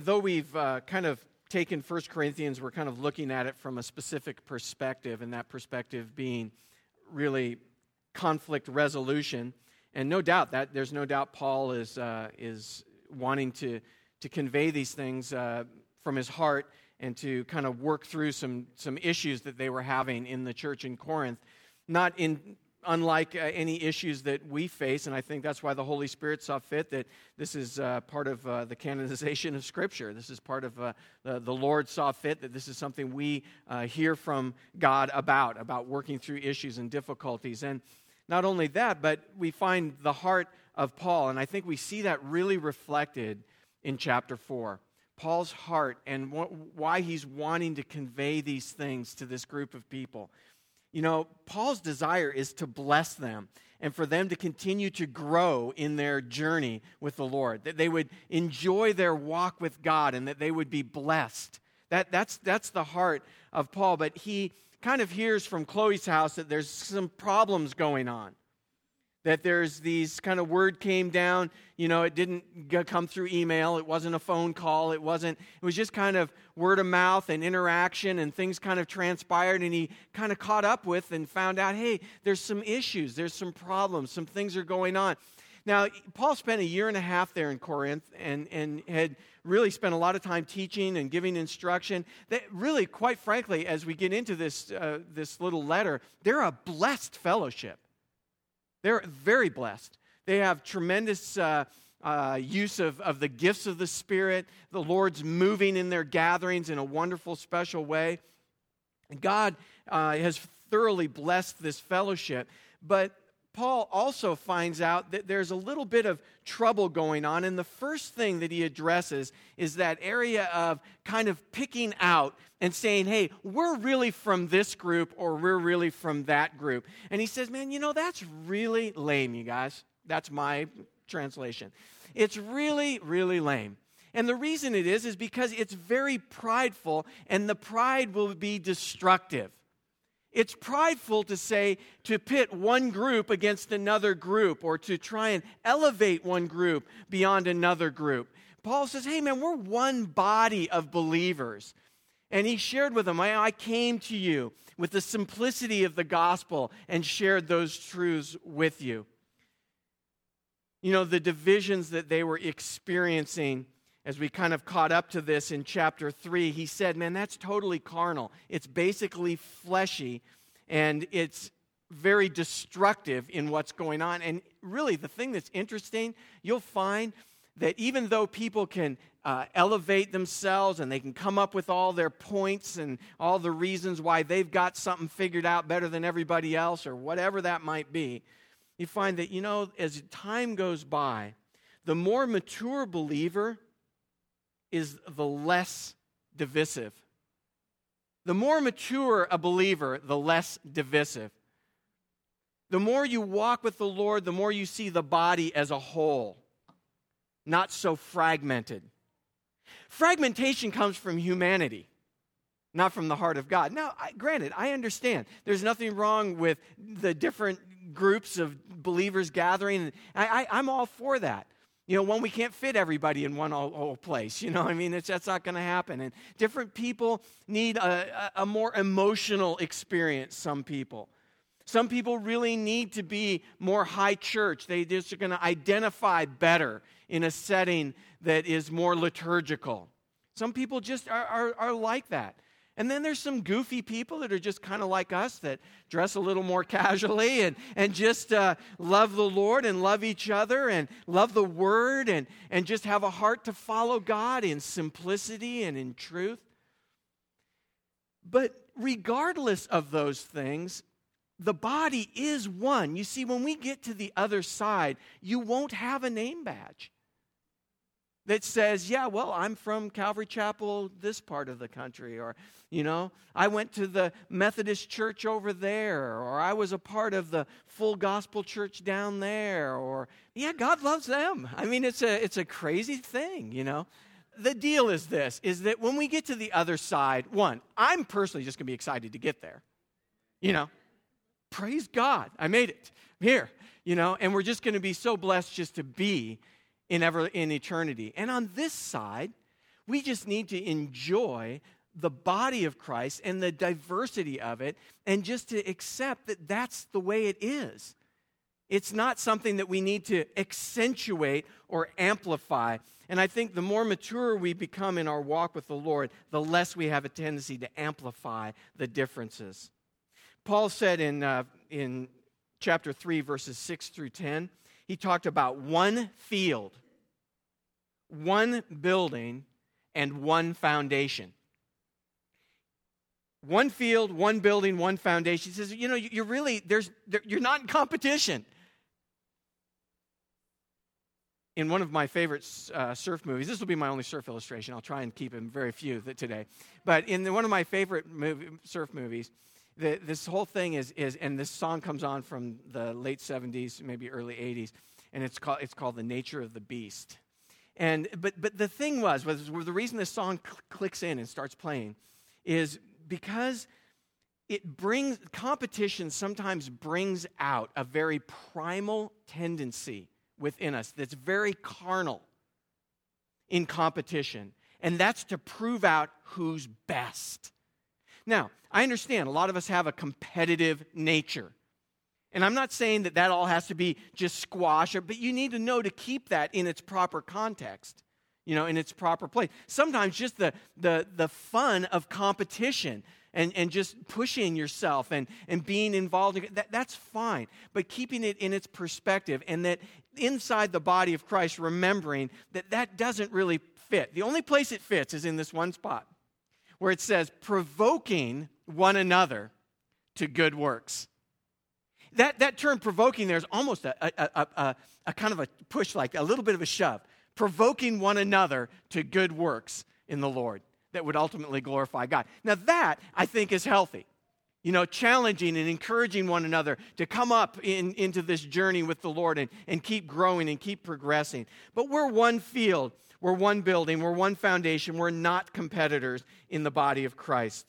Though we've kind of taken 1 Corinthians, we're kind of looking at it from a specific perspective, and that perspective being really conflict resolution. And no doubt that there's no doubt Paul is wanting to convey these things from his heart and to kind of work through some issues that they were having in the church in Corinth, not unlike any issues that we face, and I think that's why the Holy Spirit saw fit that this is part of the canonization of Scripture. This is part of the Lord saw fit that this is something we hear from God about working through issues and difficulties. And not only that, but we find the heart of Paul, and I think we see that really reflected in chapter 4. Paul's heart and why he's wanting to convey these things to this group of people. You know, Paul's desire is to bless them and for them to continue to grow in their journey with the Lord, that they would enjoy their walk with God and that they would be blessed. That's the heart of Paul, but he kind of hears from Chloe's house that there's some problems going on, that there's these kind of word came down, you know, it didn't come through email, it wasn't a phone call, it was just kind of word of mouth and interaction, and things kind of transpired, and he kind of caught up with and found out, hey, there's some issues, there's some problems, some things are going on. Now, Paul spent a year and a half there in Corinth and had really spent a lot of time teaching and giving instruction. That really, quite frankly, as we get into this little letter, they're a blessed fellowship. They're very blessed. They have tremendous use of the gifts of the Spirit. The Lord's moving in their gatherings in a wonderful, special way. God has thoroughly blessed this fellowship. But Paul also finds out that there's a little bit of trouble going on. And the first thing that he addresses is that area of kind of picking out and saying, hey, we're really from this group or we're really from that group. And he says, man, you know, that's really lame, you guys. That's my translation. It's really, really lame. And the reason it is because it's very prideful, and the pride will be destructive. It's prideful to say, to pit one group against another group or to try and elevate one group beyond another group. Paul says, hey man, we're one body of believers. And he shared with them, I came to you with the simplicity of the gospel and shared those truths with you. You know, the divisions that they were experiencing as we kind of caught up to this in chapter 3, he said, man, that's totally carnal. It's basically fleshy, and it's very destructive in what's going on. And really, the thing that's interesting, you'll find that even though people can elevate themselves and they can come up with all their points and all the reasons why they've got something figured out better than everybody else or whatever that might be, you find that, you know, as time goes by, the more mature believer is the less divisive. The more mature a believer, the less divisive. The more you walk with the Lord, the more you see the body as a whole, not so fragmented. Fragmentation comes from humanity, not from the heart of God. Now, granted, I understand. There's nothing wrong with the different groups of believers gathering. I'm all for that. You know, when we can't fit everybody in one old place, you know, I mean, that's not going to happen. And different people need a more emotional experience, some people. Some people really need to be more high church. They just are going to identify better in a setting that is more liturgical. Some people just are like that. And then there's some goofy people that are just kind of like us that dress a little more casually and just love the Lord and love each other and love the Word and just have a heart to follow God in simplicity and in truth. But regardless of those things, the body is one. You see, when we get to the other side, you won't have a name badge that says, yeah, well, I'm from Calvary Chapel, this part of the country, or, you know, I went to the Methodist church over there, or I was a part of the Full Gospel church down there, or, yeah, God loves them. I mean, it's a crazy thing, you know. The deal is this, is that when we get to the other side, one, I'm personally just going to be excited to get there, you know. Praise God, I made it. I'm here, you know, and we're just going to be so blessed just to be in eternity. And on this side, We just need to enjoy the body of Christ and the diversity of it, and just to accept that that's the way it is. It's not something that we need to accentuate or amplify. And I think the more mature we become in our walk with the Lord, the less we have a tendency to amplify the differences. Paul said in chapter 3, verses 6 through 10, he talked about one field, one building, and one foundation. One field, one building, one foundation. He says, you're not in competition. In one of my favorite surf movies, this will be my only surf illustration. I'll try and keep them very few today. But in one of my favorite surf movies, this whole thing is, and this song comes on from the late 70s, maybe early 80s, and it's called The Nature of the Beast. But the thing was the reason this song clicks in and starts playing is because competition sometimes brings out a very primal tendency within us that's very carnal in competition, and that's to prove out who's best. Now, I understand a lot of us have a competitive nature, and I'm not saying that all has to be just squash, but you need to know to keep that in its proper context, in its proper place. Sometimes just the fun of competition and just pushing yourself and being involved, that's fine. But keeping it in its perspective, and that inside the body of Christ, remembering that doesn't really fit. The only place it fits is in this one spot where it says, provoking one another to good works. That term provoking there is almost a kind of a push, like a little bit of a shove. Provoking one another to good works in the Lord that would ultimately glorify God. Now that, I think, is healthy. Challenging and encouraging one another to come up into this journey with the Lord and keep growing and keep progressing. But we're one field, we're one building, we're one foundation. We're not competitors in the body of Christ.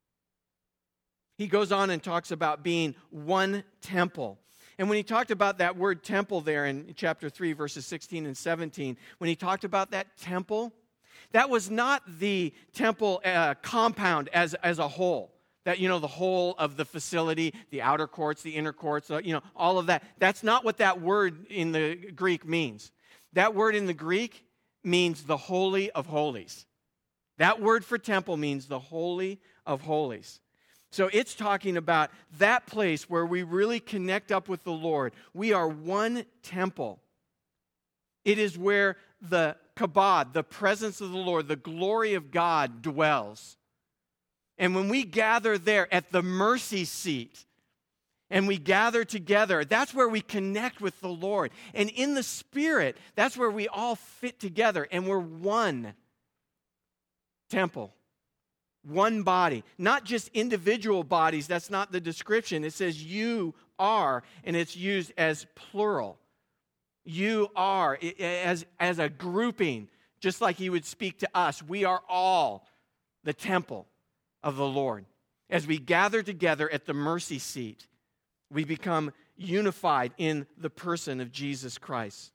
He goes on and talks about being one temple. And when he talked about that word temple there in chapter 3, verses 16 and 17, when he talked about that temple, that was not the temple compound as a whole. That, the whole of the facility, the outer courts, the inner courts, all of that. That's not what that word in the Greek means. That word in the Greek means the Holy of Holies. That word for temple means the Holy of Holies. So it's talking about that place where we really connect up with the Lord. We are one temple. It is where the kabod, the presence of the Lord, the glory of God dwells. And when we gather there at the mercy seat, and we gather together, that's where we connect with the Lord. And in the Spirit, that's where we all fit together, and we're one temple. One body, not just individual bodies. That's not the description. It says you are, and it's used as plural. You are, as a grouping, just like he would speak to us. We are all the temple of the Lord. As we gather together at the mercy seat, we become unified in the person of Jesus Christ.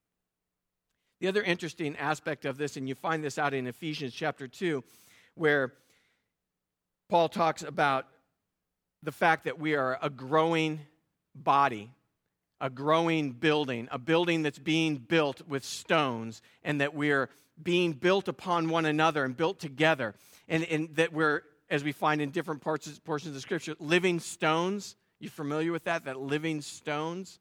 The other interesting aspect of this, and you find this out in Ephesians chapter 2, where Paul talks about the fact that we are a growing body, a growing building, a building that's being built with stones, and that we're being built upon one another and built together, and that we're, as we find in different portions of Scripture, living stones. You familiar with that? That living stones?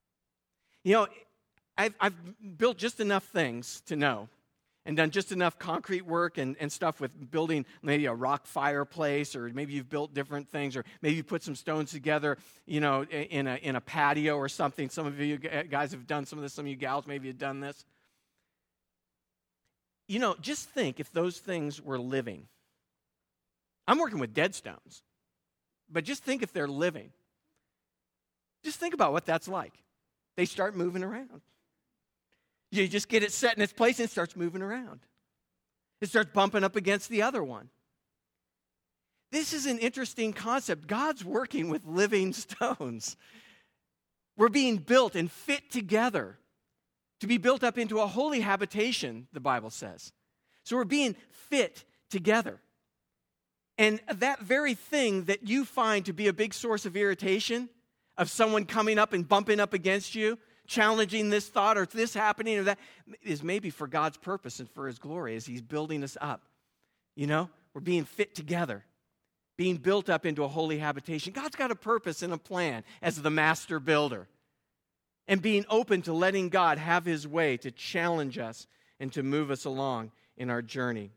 I've built just enough things to know, and done just enough concrete work and stuff with building maybe a rock fireplace, or maybe you've built different things, or maybe you put some stones together, in a patio or something. Some of you guys have done some of this. Some of you gals maybe have done this. Just think if those things were living. I'm working with dead stones, but just think if they're living. Just think about what that's like. They start moving around. You just get it set in its place and it starts moving around. It starts bumping up against the other one. This is an interesting concept. God's working with living stones. We're being built and fit together to be built up into a holy habitation, the Bible says. So we're being fit together. And that very thing that you find to be a big source of irritation, of someone coming up and bumping up against you, challenging this thought or this happening or that, is maybe for God's purpose and for his glory as he's building us up. You know, we're being fit together, being built up into a holy habitation. God's got a purpose and a plan as the master builder. And being open to letting God have his way to challenge us and to move us along in our journey.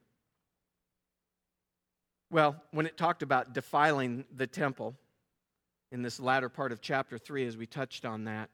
Well, when it talked about defiling the temple in this latter part of chapter 3, as we touched on that,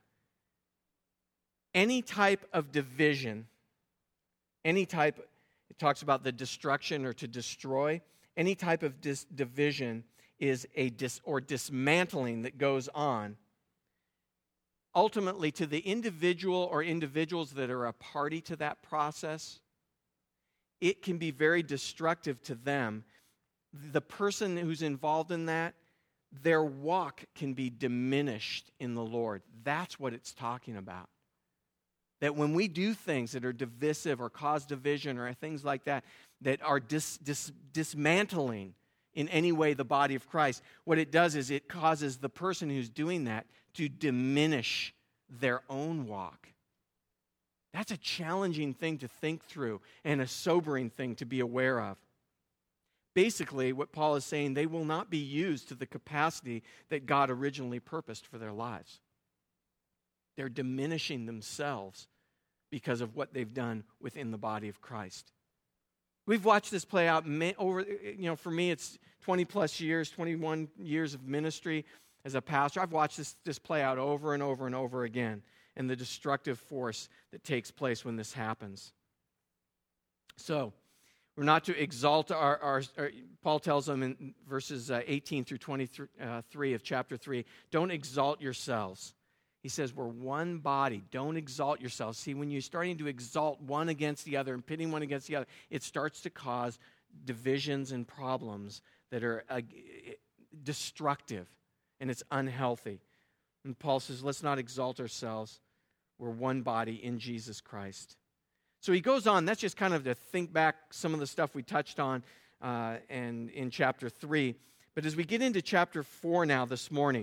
any type of division, it talks about the destruction or to destroy, any type of division is or dismantling that goes on. Ultimately, to the individual or individuals that are a party to that process, it can be very destructive to them. The person who's involved in that, their walk can be diminished in the Lord. That's what it's talking about. That when we do things that are divisive or cause division or things like that, that are dismantling in any way the body of Christ, what it does is it causes the person who's doing that to diminish their own walk. That's a challenging thing to think through and a sobering thing to be aware of. Basically, what Paul is saying, they will not be used to the capacity that God originally purposed for their lives. They're diminishing themselves because of what they've done within the body of Christ. We've watched this play out over, for me it's 20 plus years, 21 years of ministry as a pastor. I've watched this play out over and over and over again, and the destructive force that takes place when this happens. So, we're not to exalt our Paul tells them in verses 18 through 23 of chapter 3, don't exalt yourselves. He says, we're one body. Don't exalt yourselves. See, when you're starting to exalt one against the other and pitting one against the other, it starts to cause divisions and problems that are destructive, and it's unhealthy. And Paul says, let's not exalt ourselves. We're one body in Jesus Christ. So he goes on. That's just kind of to think back some of the stuff we touched on and in chapter 3. But as we get into chapter 4 now this morning,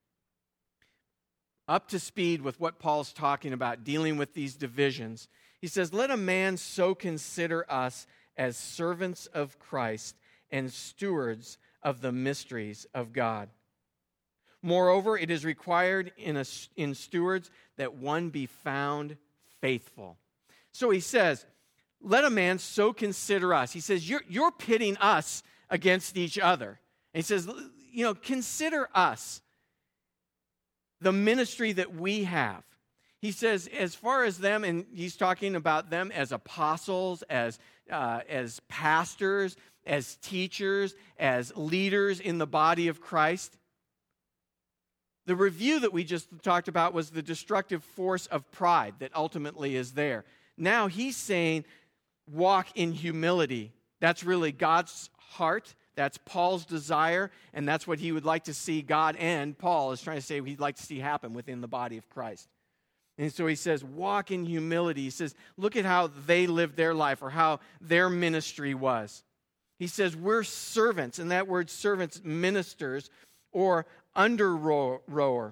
up to speed with what Paul's talking about, dealing with these divisions, he says, let a man so consider us as servants of Christ and stewards of the mysteries of God. Moreover, it is required in stewards that one be found faithful. So he says, let a man so consider us. He says, you're pitting us against each other. And he says, consider us, the ministry that we have. He says, as far as them, and he's talking about them as apostles, as pastors, as teachers, as leaders in the body of Christ. The review that we just talked about was the destructive force of pride that ultimately is there. Now he's saying, walk in humility. That's really God's heart. That's Paul's desire, and that's what he would like to see God and Paul is trying to say he'd like to see happen within the body of Christ. And so he says, walk in humility. He says, look at how they lived their life or how their ministry was. He says, we're servants, and that word servants, ministers, or under-rower.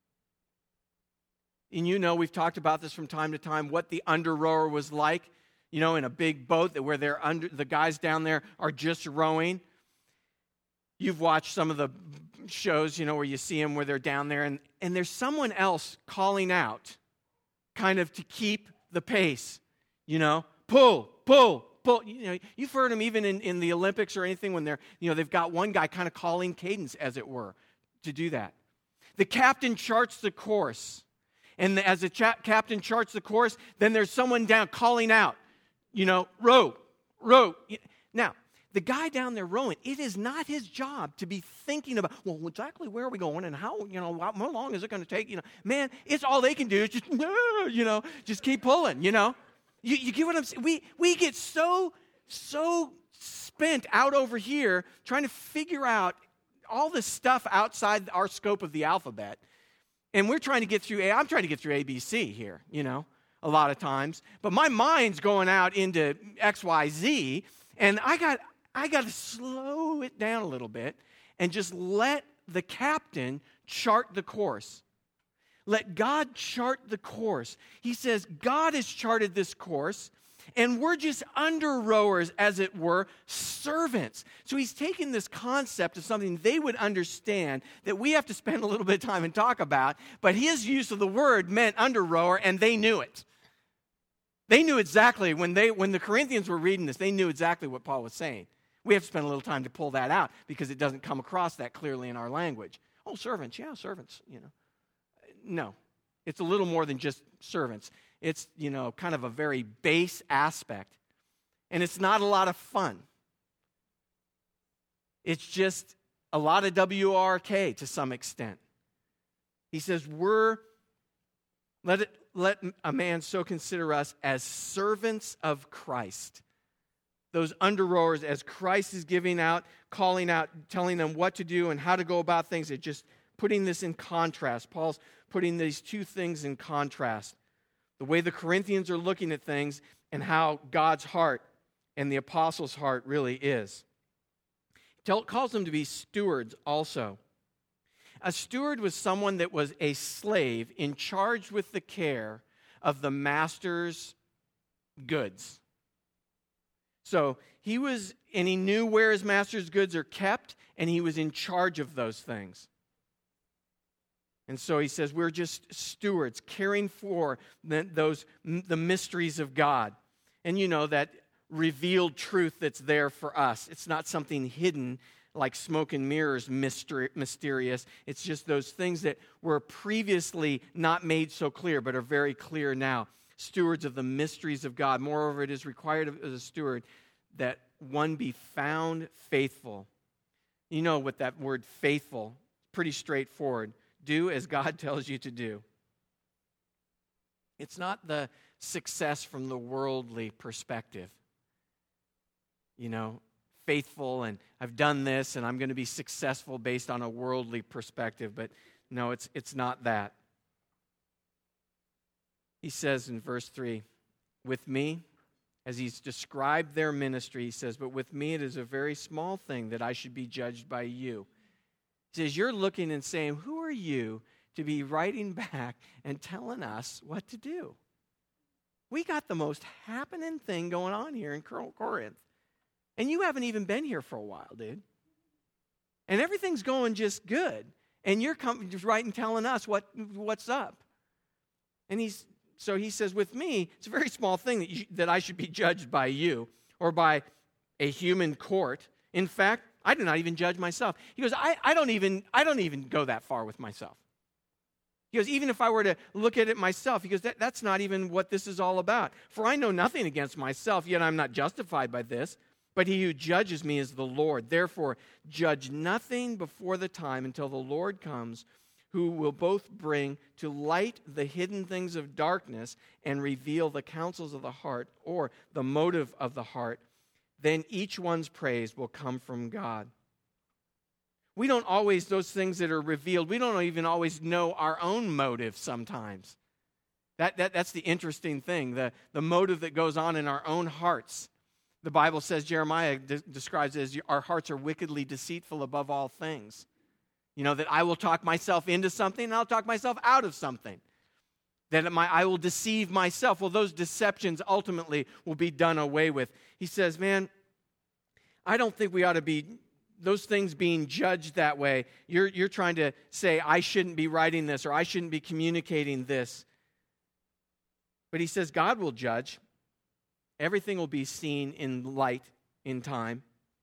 And we've talked about this from time to time, what the under-rower was like, in a big boat where the guys down there are just rowing. You've watched some of the shows, where you see them where they're down there and there's someone else calling out kind of to keep the pace, pull. You've heard them even in the Olympics or anything when they've got one guy kind of calling cadence, as it were, to do that. The captain charts the course. And as the captain charts the course, then there's someone down calling out, row. Now, the guy down there rowing, it is not his job to be thinking about, well, exactly where are we going and how long is it going to take? Man, it's all they can do is just, just keep pulling, You get what I'm saying? We get so spent out over here trying to figure out all this stuff outside our scope of the alphabet. And we're trying to get through I'm trying to get through ABC here, a lot of times, but my mind's going out into XYZ, and I got to slow it down a little bit and just let the captain chart the course. Let God chart the course. He says, God has charted this course, and we're just under rowers, as it were, servants. So he's taken this concept of something they would understand that we have to spend a little bit of time and talk about, but his use of the word meant under rower, and they knew it. They knew exactly, when the Corinthians were reading this, they knew exactly what Paul was saying. We have to spend a little time to pull that out because it doesn't come across that clearly in our language. Oh, servants, yeah, servants, No, it's a little more than just servants. It's, kind of a very base aspect. And it's not a lot of fun. It's just a lot of WRK to some extent. He says, let a man so consider us as servants of Christ. Those under rowers, as Christ is giving out, calling out, telling them what to do and how to go about things. It's just putting this in contrast. Paul's putting these two things in contrast. The way the Corinthians are looking at things and how God's heart and the apostles' heart really is. He calls them to be stewards also. A steward was someone that was a slave in charge with the care of the master's goods. So he knew where his master's goods are kept, and he was in charge of those things. And so he says, we're just stewards, caring for the mysteries of God. And that revealed truth that's there for us. It's not something hidden like smoke and mirrors, mysterious. It's just those things that were previously not made so clear, but are very clear now. Stewards of the mysteries of God. Moreover, it is required of a steward that one be found faithful. You know what that word faithful, pretty straightforward. Do as God tells you to do. It's not the success from the worldly perspective. Faithful, and I've done this, and I'm going to be successful based on a worldly perspective. But no, it's not that. He says in verse 3, with me, as he's described their ministry, he says, but with me it is a very small thing that I should be judged by you. He says, you're looking and saying, who are you to be writing back and telling us what to do? We got the most happening thing going on here in Corinth. And you haven't even been here for a while, dude. And everything's going just good. And you're just writing telling us what's up. And so he says, with me, it's a very small thing that I should be judged by you or by a human court. In fact, I do not even judge myself. He goes, I don't even go that far with myself. He goes, even if I were to look at it myself, he goes, that's not even what this is all about. For I know nothing against myself, yet I'm not justified by this. But he who judges me is the Lord. Therefore, judge nothing before the time until the Lord comes, who will both bring to light the hidden things of darkness and reveal the counsels of the heart, or the motive of the heart. Then each one's praise will come from God. We don't always, those things that are revealed, we don't even always know our own motive sometimes. That's the interesting thing, the motive that goes on in our own hearts. The Bible says, Jeremiah describes it as our hearts are wickedly deceitful above all things. That I will talk myself into something and I'll talk myself out of something. That I will deceive myself. Well, those deceptions ultimately will be done away with. He says, man, I don't think we ought to be, those things being judged that way. You're trying to say, I shouldn't be writing this or I shouldn't be communicating this. But he says, God will judge. Everything will be seen in light in time.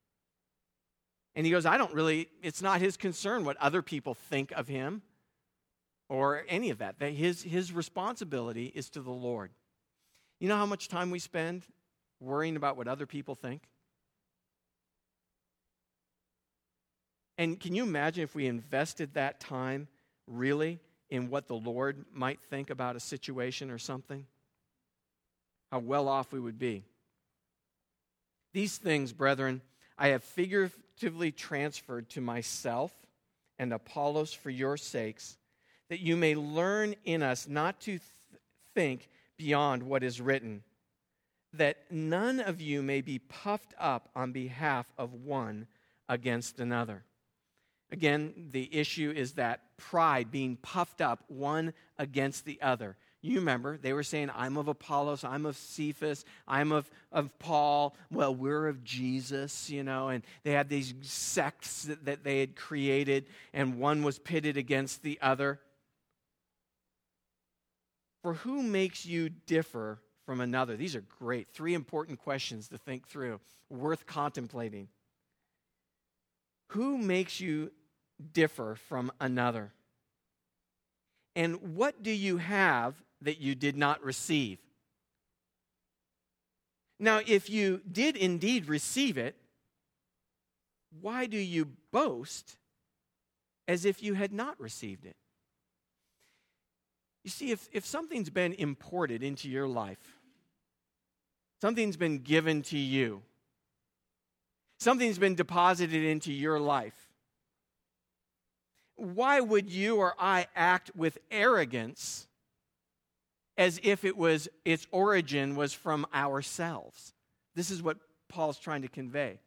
And he goes, it's not his concern what other people think of him or any of that. His responsibility is to the Lord. You know how much time we spend worrying about what other people think? And can you imagine if we invested that time really in what the Lord might think about a situation or something? How well off we would be. These things, brethren, I have figuratively transferred to myself and Apollos for your sakes, that you may learn in us not to think beyond what is written, that none of you may be puffed up on behalf of one against another. Again, the issue is that pride, being puffed up one against the other. You remember, they were saying, I'm of Apollos, I'm of Cephas, I'm of Paul. Well, we're of Jesus, and they had these sects that they had created, and one was pitted against the other. For who makes you differ from another? These are great. 3 important questions to think through, worth contemplating. Who makes you differ from another? And what do you have that you did not receive? Now, if you did indeed receive it, why do you boast as if you had not received it? You see, if something's been imported into your life, something's been given to you, something's been deposited into your life, why would you or I act with arrogance as if its origin was from ourselves? This is what Paul's trying to convey.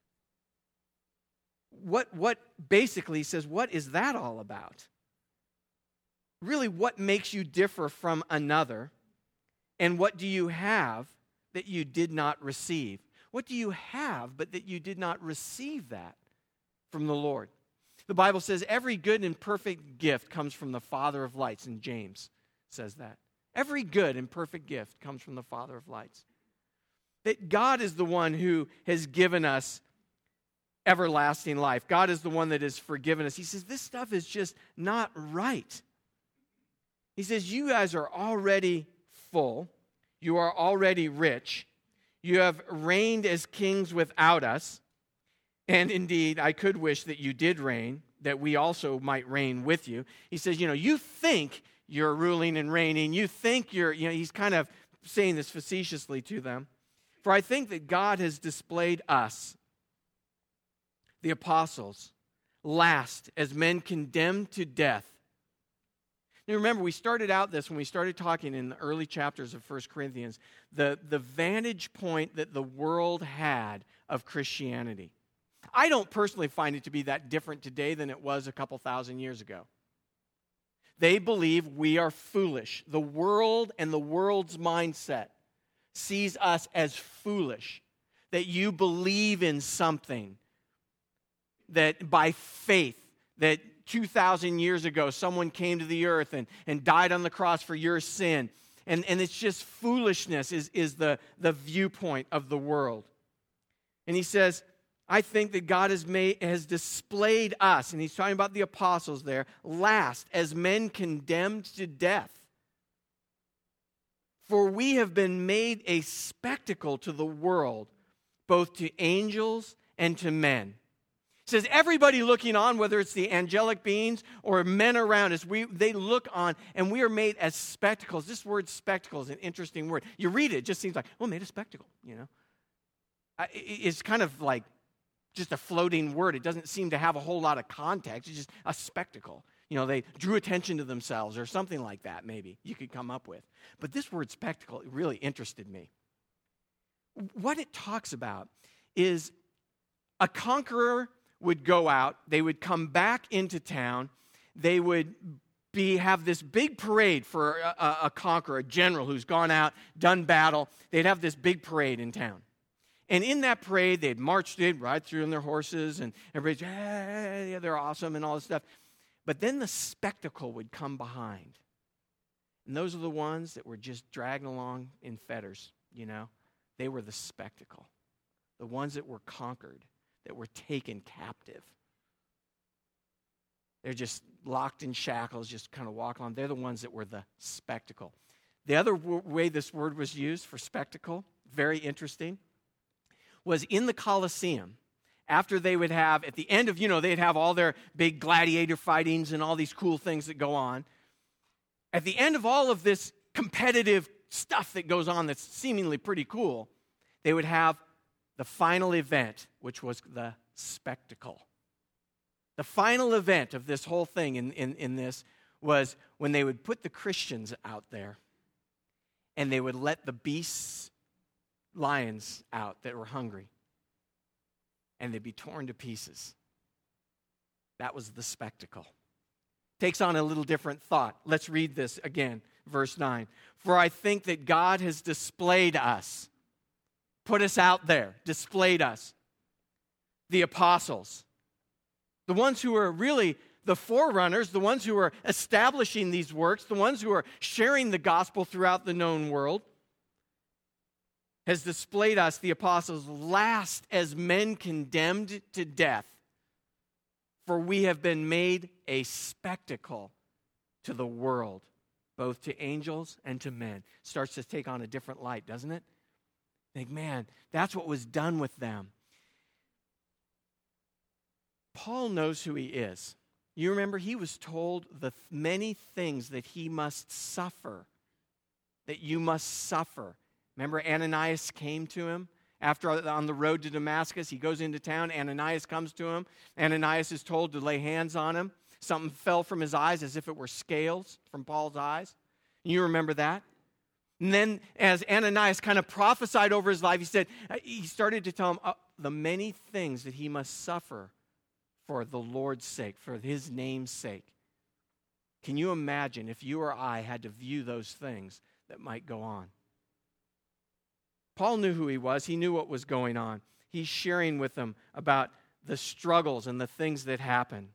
What basically says, what is that all about? Really, what makes you differ from another? And what do you have that you did not receive? What do you have but that you did not receive that from the Lord? The Bible says every good and perfect gift comes from the Father of lights, and James says that. Every good and perfect gift comes from the Father of lights. That God is the one who has given us everlasting life. God is the one that has forgiven us. He says this stuff is just not right. He says, you guys are already full. You are already rich. You have reigned as kings without us. And indeed, I could wish that you did reign, that we also might reign with you. He says, you think you're ruling and reigning. You think he's kind of saying this facetiously to them. For I think that God has displayed us, the apostles, last as men condemned to death. Now remember, we started out this when we started talking in the early chapters of 1 Corinthians, the vantage point that the world had of Christianity. I don't personally find it to be that different today than it was a couple thousand years ago. They believe we are foolish. The world and the world's mindset sees us as foolish, that you believe in something, that by faith, that 2,000 years ago, someone came to the earth and died on the cross for your sin. And it's just foolishness is the viewpoint of the world. And he says, I think that God has displayed us, and he's talking about the apostles there, last as men condemned to death. For we have been made a spectacle to the world, both to angels and to men. It says everybody looking on, whether it's the angelic beings or men around us, they look on and we are made as spectacles. This word spectacle is an interesting word. You read it, it just seems like, made a spectacle, It's kind of like just a floating word. It doesn't seem to have a whole lot of context. It's just a spectacle. They drew attention to themselves or something like that maybe you could come up with. But this word spectacle really interested me. What it talks about is a conqueror would go out, they would come back into town, they would have this big parade for a conqueror, a general who's gone out, done battle. They'd have this big parade in town. And in that parade, they'd ride through on their horses, and everybody's, yeah, they're awesome and all this stuff. But then the spectacle would come behind. And those are the ones that were just dragging along in fetters, They were the spectacle. The ones that were conquered, that were taken captive. They're just locked in shackles, just kind of walk on. They're the ones that were the spectacle. The other way this word was used for spectacle, very interesting, was in the Colosseum. After they would have, at the end of, they'd have all their big gladiator fightings and all these cool things that go on. At the end of all of this competitive stuff that goes on that's seemingly pretty cool, they would have the final event, which was the spectacle. The final event of this whole thing in this was when they would put the Christians out there and they would let the beasts, lions out that were hungry, and they'd be torn to pieces. That was the spectacle. Takes on a little different thought. Let's read this again, verse 9. For I think that God has displayed us, put us out there, displayed us, the apostles, the ones who are really the forerunners, the ones who are establishing these works, the ones who are sharing the gospel throughout the known world, has displayed us, the apostles, last as men condemned to death. For we have been made a spectacle to the world, both to angels and to men. Starts to take on a different light, doesn't it? Think, man, that's what was done with them. Paul knows who he is. You remember, he was told the many things that he must suffer, that you must suffer. Remember, Ananias came to him after on the road to Damascus. He goes into town. Ananias comes to him. Ananias is told to lay hands on him. Something fell from his eyes as if it were scales from Paul's eyes. You remember that? And then as Ananias kind of prophesied over his life, he started to tell him the many things that he must suffer for the Lord's sake, for his name's sake. Can you imagine if you or I had to view those things that might go on? Paul knew who he was. He knew what was going on. He's sharing with them about the struggles and the things that happen.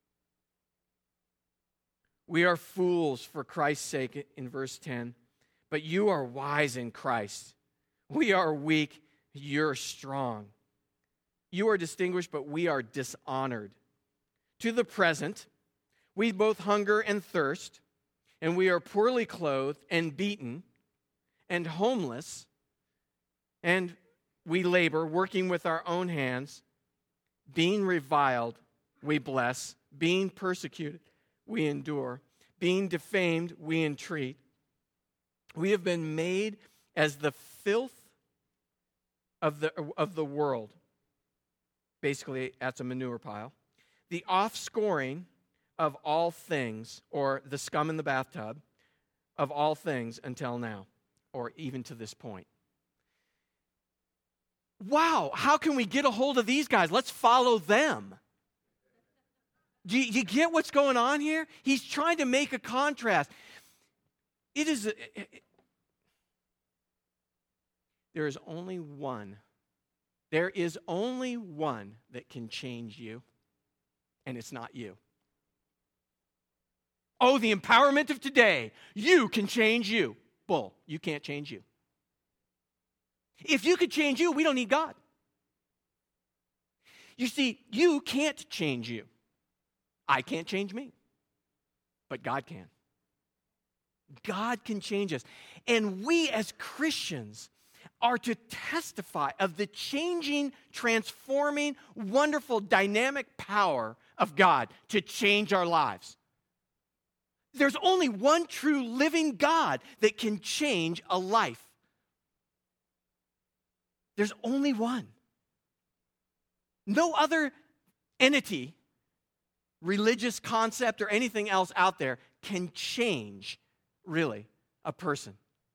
We are fools for Christ's sake, in verse 10, but you are wise in Christ. We are weak, you're strong. You are distinguished, but we are dishonored. To the present, we both hunger and thirst, and we are poorly clothed and beaten and homeless, and we labor, working with our own hands, being reviled, we bless, being persecuted, we endure, being defamed, we entreat. We have been made as the filth of the world. Basically, that's a manure pile. The offscoring of all things, or the scum in the bathtub, of all things until now, or even to this point. Wow, how can we get a hold of these guys? Let's follow them. Do you get what's going on here? He's trying to make a contrast. There is only one that can change you, and it's not you. Oh, the empowerment of today. You can change you. Bull, you can't change you. If you could change you, we don't need God. You see, you can't change you. I can't change me. But God can. God can change us. And we as Christians are to testify of the changing, transforming, wonderful, dynamic power of God to change our lives. There's only one true living God that can change a life. There's only one. No other entity, religious concept, or anything else out there can change, really, a person.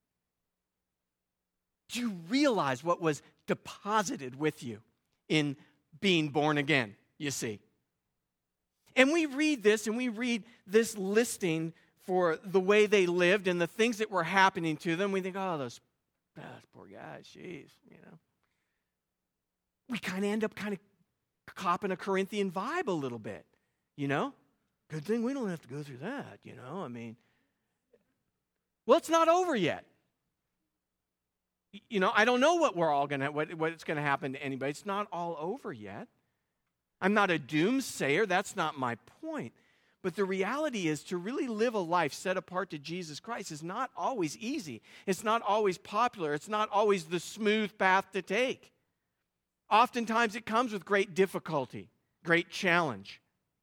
Do you realize what was deposited with you in being born again, you see? And we read this, and we read this listing for the way they lived and the things that were happening to them. We think, oh, those poor guys, jeez, you know. We kind of end up kind of copping a Corinthian vibe a little bit, you know? Good thing we don't have to go through that, you know? I mean, well, it's not over yet. You know, I don't know what's going to happen to anybody. It's not all over yet. I'm not a doomsayer. That's not my point. But the reality is, to really live a life set apart to Jesus Christ is not always easy. It's not always popular. It's not always the smooth path to take. Oftentimes it comes with great difficulty, great challenge.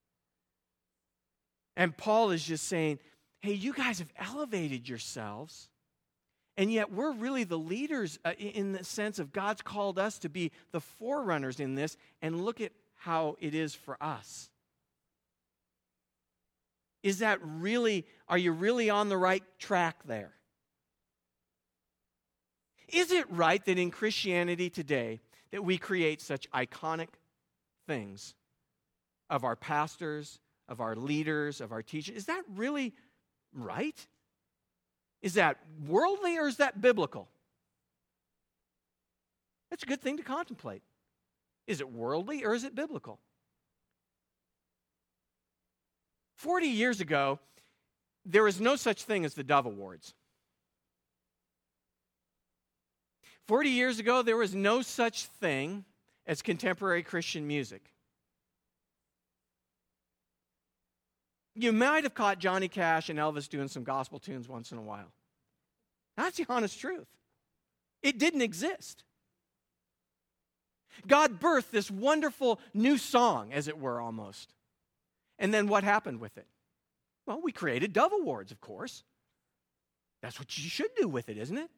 And Paul is just saying, hey, you guys have elevated yourselves, and yet we're really the leaders in the sense of God's called us to be the forerunners in this, and look at how it is for us. Are you really on the right track there? Is it right that in Christianity today that we create such iconic things of our pastors, of our leaders, of our teachers? Is that really right? Is that worldly or is that biblical? That's a good thing to contemplate. Is it worldly or is it biblical? 40 years ago, there was no such thing as the Dove Awards. 40 years ago, there was no such thing as contemporary Christian music. You might have caught Johnny Cash and Elvis doing some gospel tunes once in a while. That's the honest truth. It didn't exist. God birthed this wonderful new song, as it were, almost. And then what happened with it? Well, we created Dove Awards, of course. That's what you should do with it, isn't it?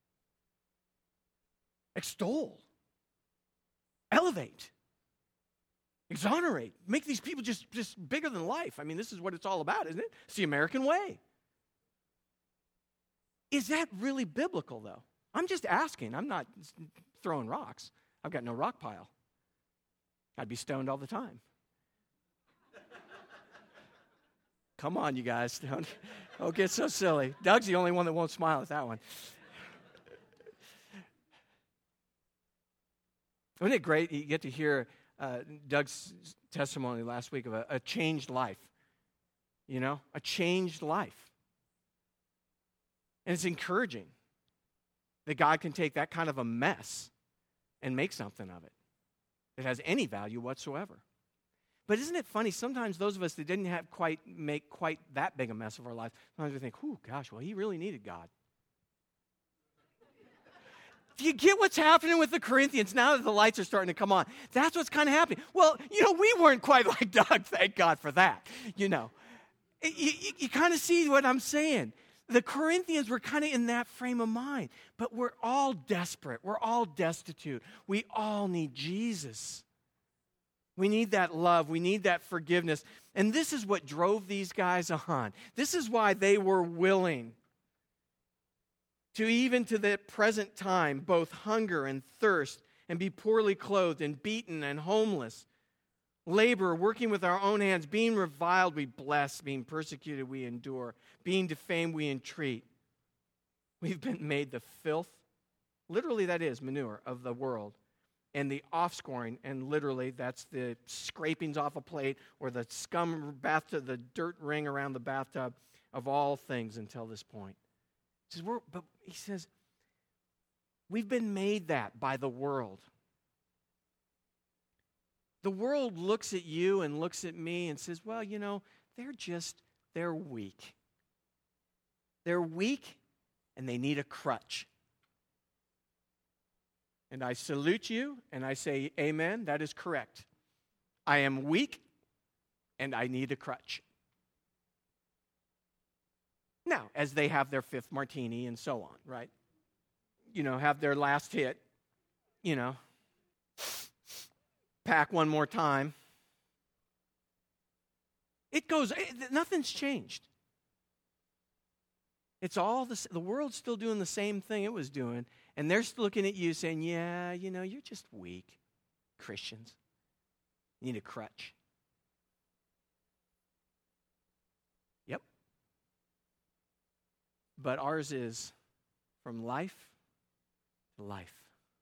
Extol. Elevate. Exonerate. Make these people just bigger than life. I mean, this is what it's all about, isn't it? It's the American way. Is that really biblical, though? I'm just asking. I'm not throwing rocks. I've got no rock pile. I'd be stoned all the time. Come on, you guys. Don't get so silly. Doug's the only one that won't smile at that one. Isn't it great? You get to hear Doug's testimony last week of a changed life. You know, a changed life. And it's encouraging that God can take that kind of a mess and make something of it that has any value whatsoever. But isn't it funny? Sometimes those of us that didn't make quite that big a mess of our life, sometimes we think, "Oh gosh, well, he really needed God." Do you get what's happening with the Corinthians now that the lights are starting to come on? That's what's kind of happening. Well, we weren't quite like Doug. Thank God for that. You kind of see what I'm saying. The Corinthians were kind of in that frame of mind. But we're all desperate. We're all destitute. We all need Jesus. We need that love. We need that forgiveness. And this is what drove these guys on. This is why they were willing to, even to the present time, both hunger and thirst and be poorly clothed and beaten and homeless. Labor, working with our own hands, being reviled, we bless, being persecuted, we endure, being defamed, we entreat. We've been made the filth, literally that is manure, of the world, and the offscoring, and literally that's the scrapings off a plate or the scum bathtub, the dirt ring around the bathtub of all things until this point. He says, we've been made that by the world. The world looks at you and looks at me and says, well, they're weak. They're weak and they need a crutch. And I salute you and I say, amen, that is correct. I am weak and I need a crutch. Now, as they have their fifth martini and so on, right? Have their last hit, pack one more time. Nothing's changed. It's all the world's still doing the same thing it was doing, and they're still looking at you saying, yeah, you're just weak, Christians. You need a crutch. Yep. But ours is from life to life.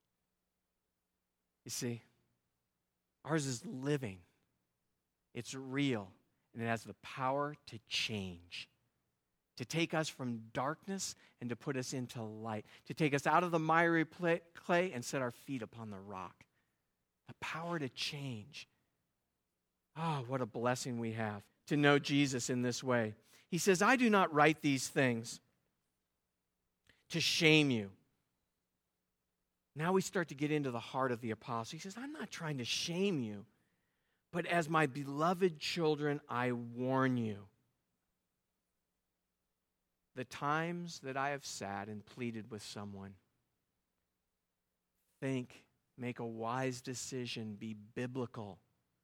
You see? Ours is living. It's real. And it has the power to change. To take us from darkness and to put us into light. To take us out of the miry clay and set our feet upon the rock. The power to change. Oh, what a blessing we have to know Jesus in this way. He says, I do not write these things to shame you. Now we start to get into the heart of the apostle. He says, I'm not trying to shame you, but as my beloved children, I warn you. The times that I have sat and pleaded with someone, think, make a wise decision, be biblical.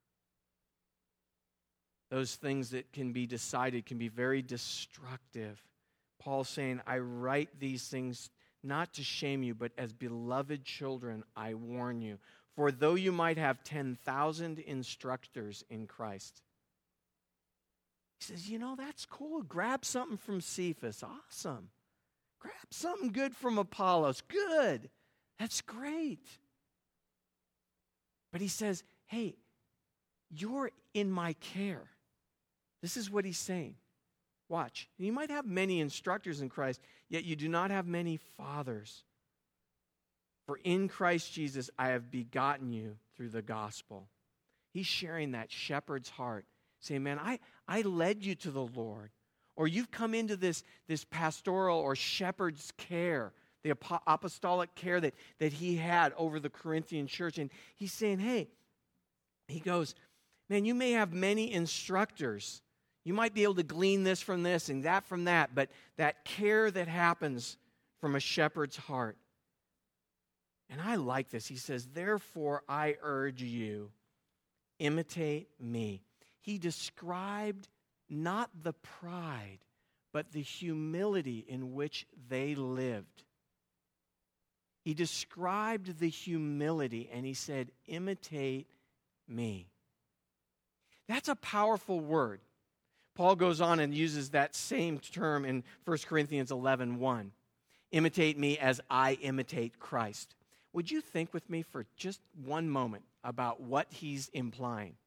Those things that can be decided can be very destructive. Paul's saying, I write these things not to shame you, but as beloved children, I warn you. For though you might have 10,000 instructors in Christ. He says, that's cool. Grab something from Cephas. Awesome. Grab something good from Apollos. Good. That's great. But he says, hey, you're in my care. This is what he's saying. Watch. You might have many instructors in Christ, yet you do not have many fathers. For in Christ Jesus I have begotten you through the gospel. He's sharing that shepherd's heart, saying, man, I led you to the Lord. Or you've come into this pastoral or shepherd's care, the apostolic care that he had over the Corinthian church. And he's saying, hey, he goes, man, you may have many instructors. You might be able to glean this from this and that from that, but that care that happens from a shepherd's heart. And I like this. He says, therefore I urge you, imitate me. He described not the pride, but the humility in which they lived. He described the humility and he said, imitate me. That's a powerful word. Paul goes on and uses that same term in 1 Corinthians 11:1. Imitate me as I imitate Christ. Would you think with me for just one moment about what he's implying?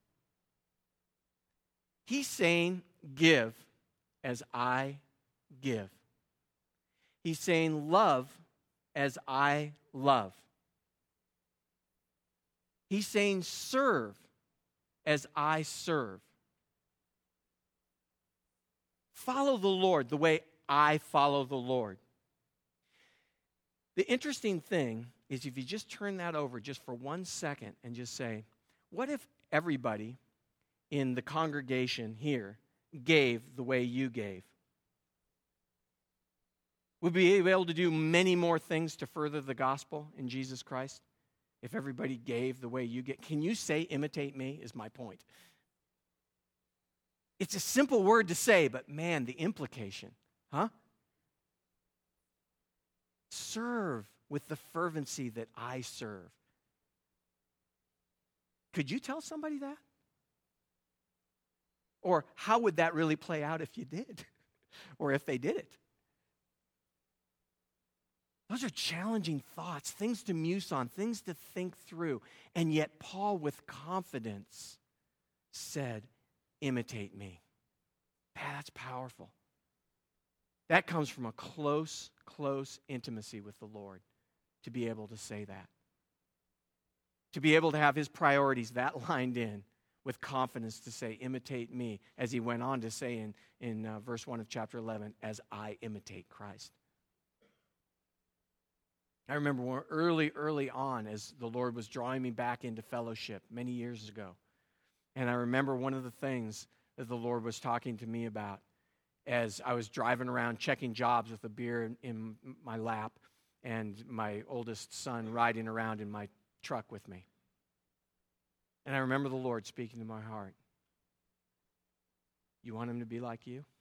He's saying, give as I give. He's saying, love as I love. He's saying, serve as I serve. Follow the Lord the way I follow the Lord. The interesting thing is if you just turn that over just for 1 second and just say, what if everybody in the congregation here gave the way you gave? Would we be able to do many more things to further the gospel in Jesus Christ if everybody gave the way you get? Can you say imitate me is my point. It's a simple word to say, but man, the implication, Serve with the fervency that I serve. Could you tell somebody that? Or how would that really play out if you did? Or if they did it? Those are challenging thoughts, things to muse on, things to think through. And yet Paul, with confidence, said, imitate me. That's powerful. That comes from a close intimacy with the Lord, to be able to say that. To be able to have his priorities that lined in with confidence to say, imitate me, as he went on to say in verse 1 of chapter 11, as I imitate Christ. I remember early on as the Lord was drawing me back into fellowship many years ago. And I remember one of the things that the Lord was talking to me about as I was driving around checking jobs with a beer in my lap and my oldest son riding around in my truck with me. And I remember the Lord speaking to my heart. You want him to be like you?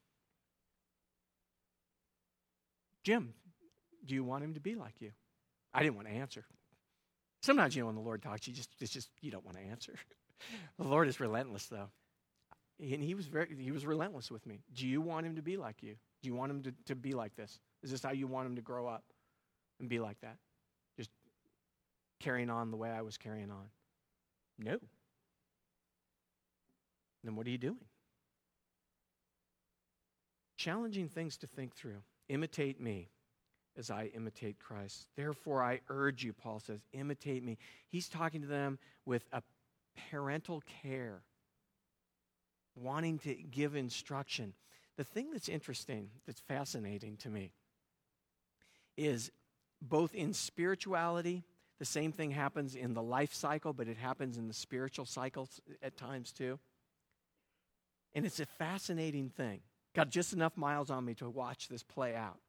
Jim, do you want him to be like you? I didn't want to answer. Sometimes, when the Lord talks, you don't want to answer. The Lord is relentless, though. And he was relentless with me. Do you want him to be like you? Do you want him to be like this? Is this how you want him to grow up and be like that? Just carrying on the way I was carrying on? No. Then what are you doing? Challenging things to think through. Imitate me as I imitate Christ. Therefore, I urge you, Paul says, imitate me. He's talking to them with a parental care, wanting to give instruction. The thing that's interesting, that's fascinating to me, is both in spirituality, the same thing happens in the life cycle, but it happens in the spiritual cycles at times too. And it's a fascinating thing. Got just enough miles on me to watch this play out.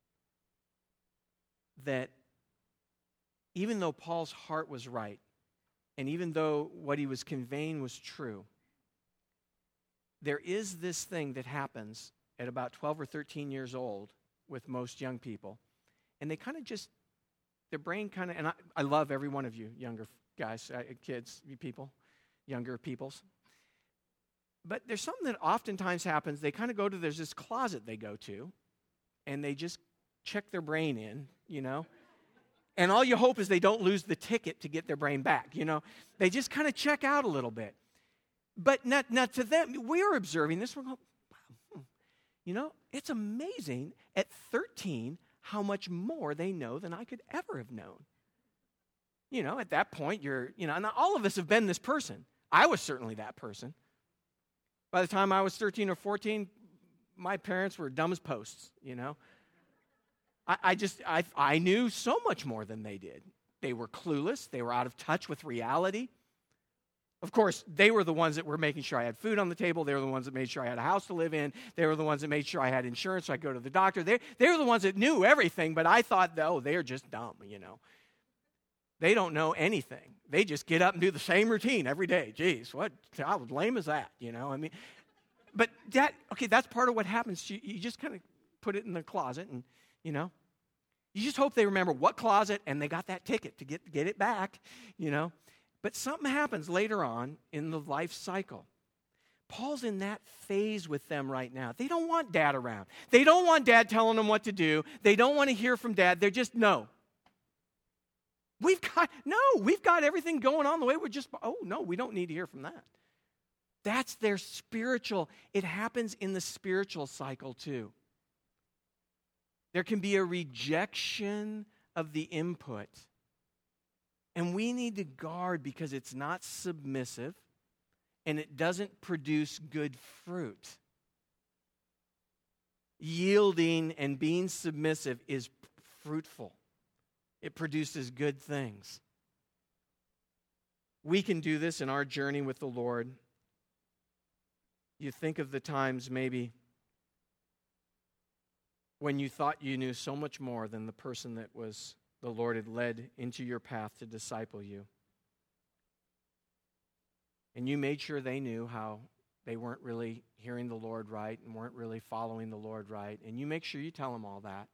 That even though Paul's heart was right, and even though what he was conveying was true, there is this thing that happens at about 12 or 13 years old with most young people, and they kind of just, their brain kind of, and I love every one of you younger guys, kids, you people, younger peoples. But there's something that oftentimes happens. They kind of go to, there's this closet they go to, and they just check their brain in, And all you hope is they don't lose the ticket to get their brain back, They just kind of check out a little bit. But not to them, we're observing this. We're going, wow, it's amazing at 13 how much more they know than I could ever have known. At that point, and all of us have been this person. I was certainly that person. By the time I was 13 or 14, my parents were dumb as posts, I knew so much more than they did. They were clueless. They were out of touch with reality. Of course, they were the ones that were making sure I had food on the table. They were the ones that made sure I had a house to live in. They were the ones that made sure I had insurance so I could go to the doctor. They were the ones that knew everything, but I thought, they're just dumb, They don't know anything. They just get up and do the same routine every day. Geez, how lame is that, But that's part of what happens. You just kind of put it in the closet and, you just hope they remember what closet and they got that ticket to get it back, But something happens later on in the life cycle. Paul's in that phase with them right now. They don't want dad around. They don't want dad telling them what to do. They don't want to hear from dad. They're just, no. We've got everything going on the way we don't need to hear from that. That's their spiritual. It happens in the spiritual cycle too. There can be a rejection of the input. And we need to guard because it's not submissive and it doesn't produce good fruit. Yielding and being submissive is fruitful. It produces good things. We can do this in our journey with the Lord. You think of the times maybe when you thought you knew so much more than the person that was the Lord had led into your path to disciple you. And you made sure they knew how they weren't really hearing the Lord right and weren't really following the Lord right. And you make sure you tell them all that.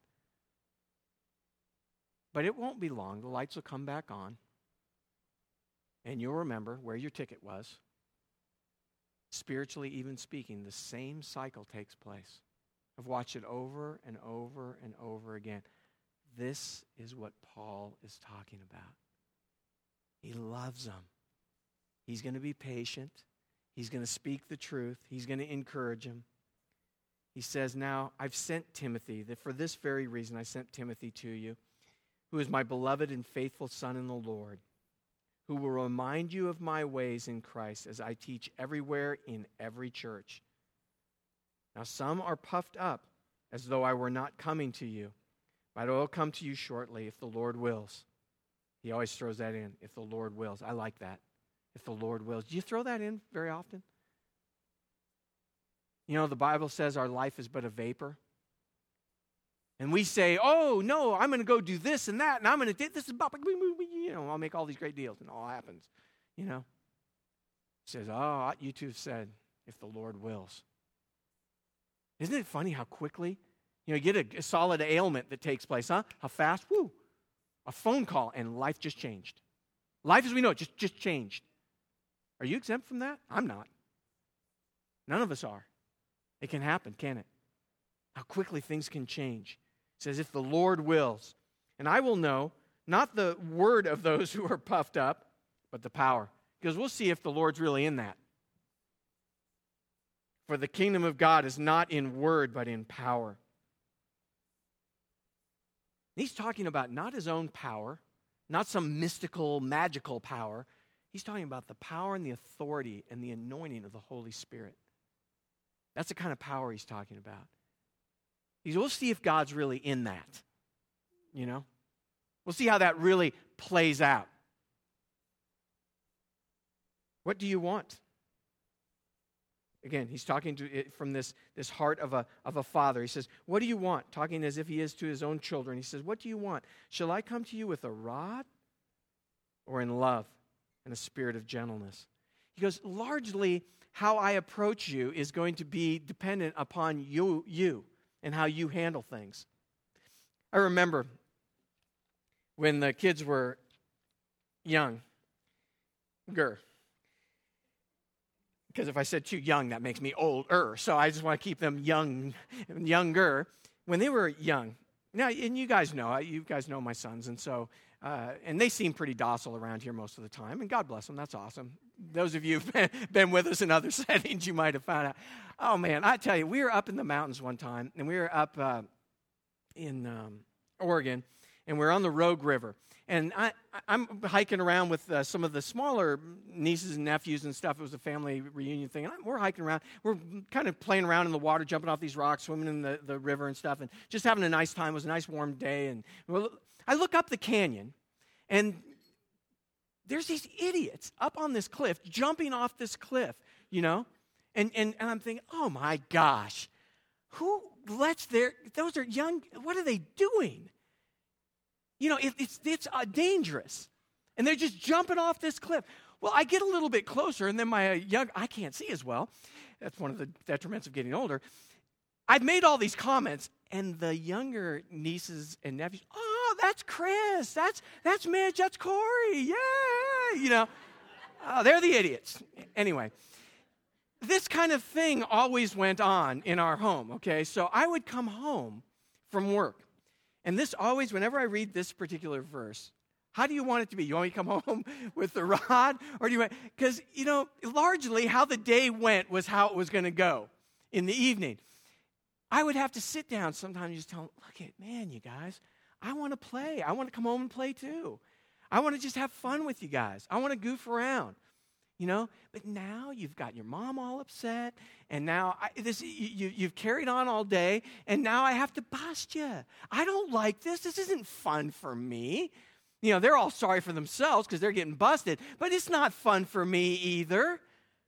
But it won't be long. The lights will come back on. And you'll remember where your ticket was. Spiritually, even speaking, the same cycle takes place. I've watched it over and over and over again. This is what Paul is talking about. He loves them. He's going to be patient. He's going to speak the truth. He's going to encourage them. He says, now, I've sent Timothy. That for this very reason, I sent Timothy to you, who is my beloved and faithful son in the Lord, who will remind you of my ways in Christ as I teach everywhere in every church. Now, some are puffed up as though I were not coming to you, but I will come to you shortly if the Lord wills. He always throws that in, if the Lord wills. I like that. If the Lord wills. Do you throw that in very often? The Bible says our life is but a vapor. And we say, oh, no, I'm going to go do this and that, and I'm going to do this. I'll make all these great deals, and it all happens. He says, oh, you two have said, if the Lord wills. Isn't it funny how quickly, you get a solid ailment that takes place, huh? How fast, a phone call, and life just changed. Life as we know it just changed. Are you exempt from that? I'm not. None of us are. It can happen, can it? How quickly things can change. It says, if the Lord wills, and I will know, not the word of those who are puffed up, but the power. Because we'll see if the Lord's really in that. For the kingdom of God is not in word, but in power. He's talking about not his own power, not some mystical, magical power. He's talking about the power and the authority and the anointing of the Holy Spirit. That's the kind of power he's talking about. We'll see if God's really in that. We'll see how that really plays out. What do you want? Again, he's talking to it from this heart of a father. He says, what do you want? Talking as if he is to his own children. He says, what do you want? Shall I come to you with a rod or in love and a spirit of gentleness? He goes, largely how I approach you is going to be dependent upon you and how you handle things. I remember when the kids were younger. Because if I said too young, that makes me older. So I just want to keep them younger. When they were young, now, and you guys know my sons, and so, and they seem pretty docile around here most of the time, and God bless them, that's awesome. Those of you who've been with us in other settings, you might have found out. Oh man, I tell you, we were up in the mountains one time, and we were up in Oregon, and we're on the Rogue River. And I'm hiking around with some of the smaller nieces and nephews and stuff. It was a family reunion thing. And we're hiking around. We're kind of playing around in the water, jumping off these rocks, swimming in the river and stuff, and just having a nice time. It was a nice warm day. And I look up the canyon, and there's these idiots up on this cliff, jumping off this cliff, you know? And I'm thinking, oh my gosh, who lets those are young, what are they doing? You know, it's dangerous. And they're just jumping off this cliff. Well, I get a little bit closer, and then I can't see as well. That's one of the detriments of getting older. I've made all these comments, and the younger nieces and nephews, oh, that's Chris, that's Mitch, that's Corey, yeah, you know. They're the idiots. Anyway, this kind of thing always went on in our home, okay? So I would come home from work. And this always, whenever I read this particular verse, how do you want it to be? You want me to come home with the rod? Or do you want, because, you know, largely how the day went was how it was going to go in the evening. I would have to sit down sometimes and just tell them, look it, man, you guys, I want to play. I want to come home and play too. I want to just have fun with you guys. I want to goof around. You know, but now you've got your mom all upset, and now you've carried on all day, and now I have to bust you. I don't like this. This isn't fun for me. You know, they're all sorry for themselves because they're getting busted, but it's not fun for me either.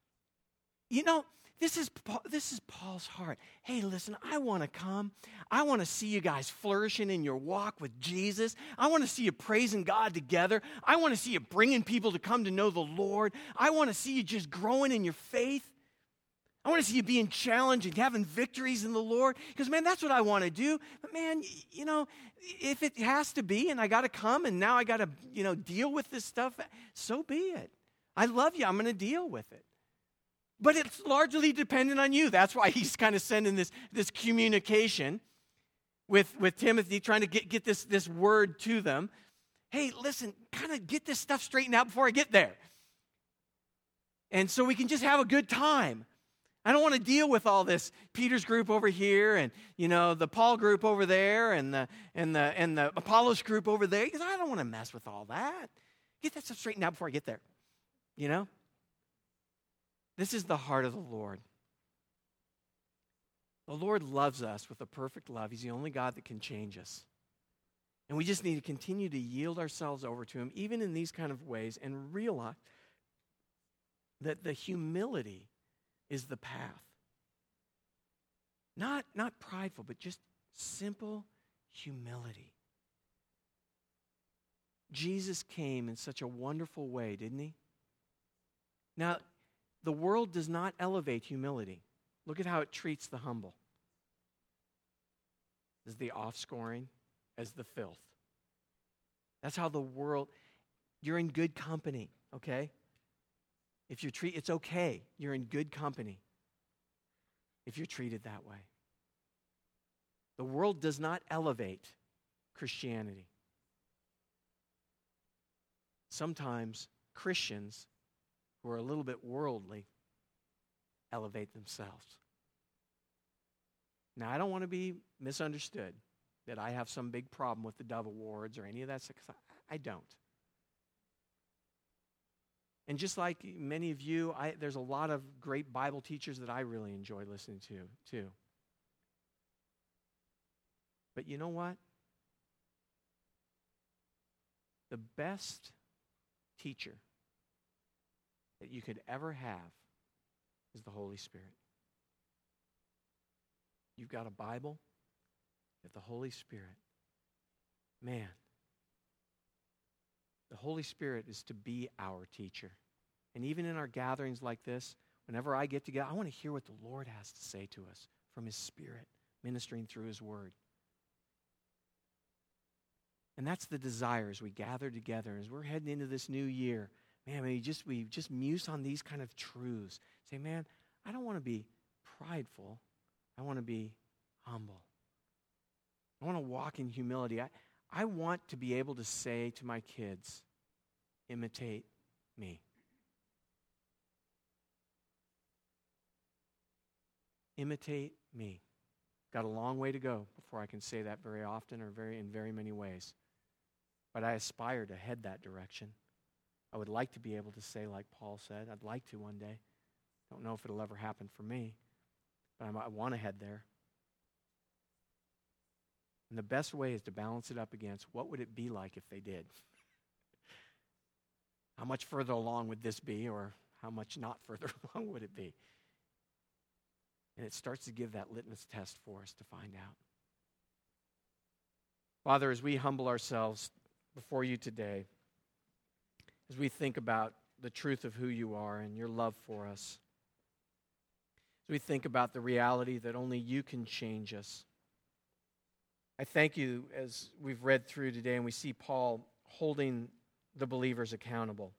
You know, this is Paul's heart. Hey, listen, I want to come. I want to see you guys flourishing in your walk with Jesus. I want to see you praising God together. I want to see you bringing people to come to know the Lord. I want to see you just growing in your faith. I want to see you being challenged and having victories in the Lord. Because, man, that's what I want to do. But, man, you know, if it has to be and I got to come and now I got to, you know, deal with this stuff, so be it. I love you. I'm going to deal with it. But it's largely dependent on you. That's why he's kind of sending this communication with Timothy, trying to get this word to them. Hey, listen, kind of get this stuff straightened out before I get there. And so we can just have a good time. I don't want to deal with all this Peter's group over here and, you know, the Paul group over there and the Apollos group over there, because I don't want to mess with all that. Get that stuff straightened out before I get there. You know? This is the heart of the Lord. The Lord loves us with a perfect love. He's the only God that can change us. And we just need to continue to yield ourselves over to Him, even in these kind of ways, and realize that the humility is the path. Not prideful, but just simple humility. Jesus came in such a wonderful way, didn't He? Now, the world does not elevate humility. Look at how it treats the humble. As the offscoring, as the filth. That's how the world, you're in good company, okay? If you're it's okay. You're in good company if you're treated that way. The world does not elevate Christianity. Sometimes Christians who are a little bit worldly elevate themselves. Now, I don't want to be misunderstood that I have some big problem with the Dove Awards or any of that stuff, because I don't. And just like many of you, there's a lot of great Bible teachers that I really enjoy listening to, too. But you know what? The best teacher that you could ever have is the Holy Spirit. You've got a Bible, that the Holy Spirit, man, the Holy Spirit is to be our teacher. And even in our gatherings like this, whenever I get together, I want to hear what the Lord has to say to us from His Spirit, ministering through His Word. And that's the desire as we gather together, as we're heading into this new year. Man, we just muse on these kind of truths. Say, man, I don't want to be prideful. I want to be humble. I want to walk in humility. I want to be able to say to my kids, imitate me. Imitate me. Got a long way to go before I can say that very often or in very many ways. But I aspire to head that direction. I would like to be able to say like Paul said. I'd like to one day. Don't know if it'll ever happen for me, but I want to head there. And the best way is to balance it up against what would it be like if they did? How much further along would this be, or how much not further along would it be? And it starts to give that litmus test for us to find out. Father, as we humble ourselves before you today, as we think about the truth of who you are and your love for us, as we think about the reality that only you can change us, I thank you as we've read through today and we see Paul holding the believers accountable.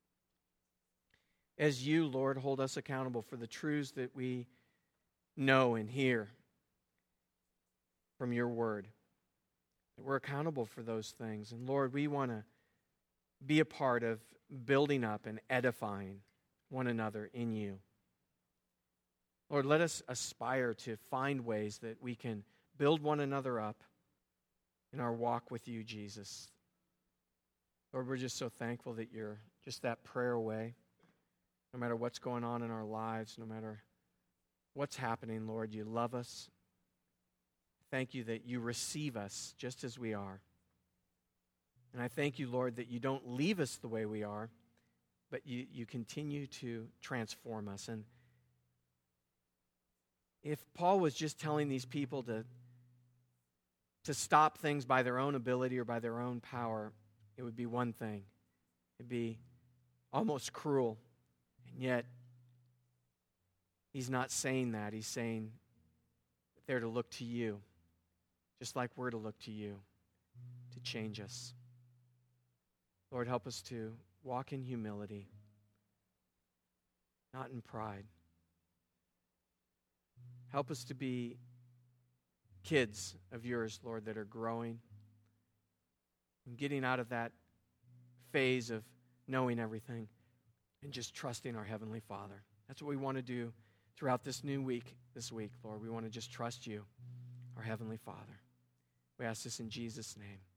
As you, Lord, hold us accountable for the truths that we know and hear from your word. That we're accountable for those things. And Lord, we want to be a part of building up and edifying one another in you. Lord, let us aspire to find ways that we can build one another up in our walk with you, Jesus. Lord, we're just so thankful that you're just that prayer away. No matter what's going on in our lives, no matter what's happening, Lord, you love us. Thank you that you receive us just as we are. And I thank you, Lord, that you don't leave us the way we are, but you continue to transform us. And if Paul was just telling these people to stop things by their own ability or by their own power, it would be one thing. It'd be almost cruel. And yet, he's not saying that. He's saying that they're to look to you, just like we're to look to you to change us. Lord, help us to walk in humility, not in pride. Help us to be kids of yours, Lord, that are growing and getting out of that phase of knowing everything and just trusting our Heavenly Father. That's what we want to do throughout this week, Lord. We want to just trust you, our Heavenly Father. We ask this in Jesus' name.